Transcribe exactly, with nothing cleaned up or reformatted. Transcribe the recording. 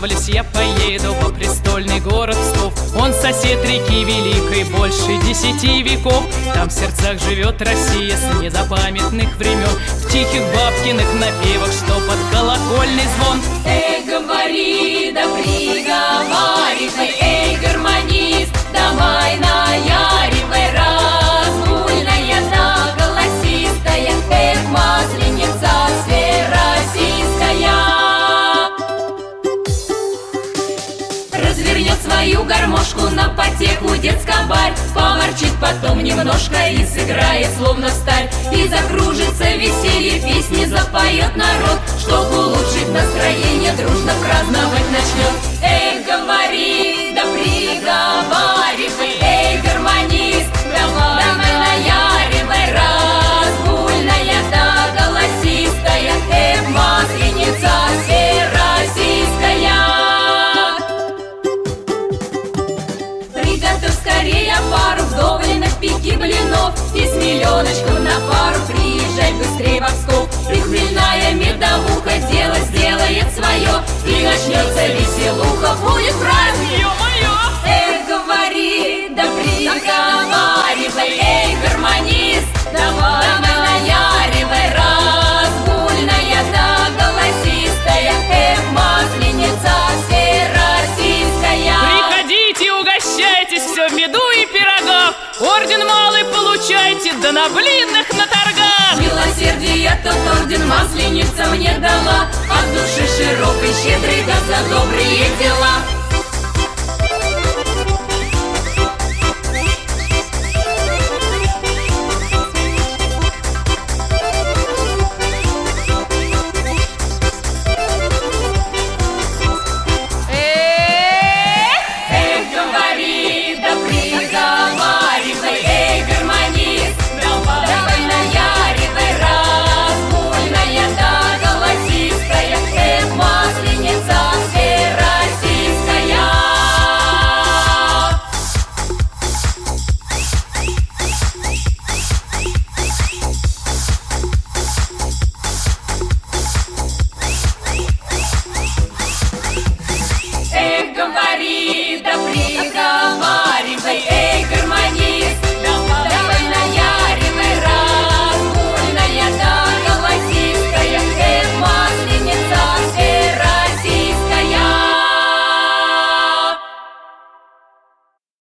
Отправлюсь я поеду во престольный город Псков. Он сосед реки Великой больше десяти веков. Там в сердцах живет Россия с незапамятных времен, в тихих бабкиных напевах, что под колокольный звон. Эй, говори, да приговаривай, эй, гармонист, давай наяривай, разгульная да голосистая, эх, масленица всероссийская. Развернет свою гармошку на потеху детскобарь, поворчит потом немножко и сыграет словно сталь. И закружится веселье, песни запоет народ, чтоб улучшить настроение, дружно праздновать начнет. Эх, говори, да приговаривай, эй, гармонист, давай, давай наяривай, разгульная да голосистая, эх, масленица всероссийская. Приготовь скорее пару вдоволенных пяки блинов и с миллионочком на пару приезжай быстрей в Псков. И хмельная медовуха дело сделает свое, и начнется веселье.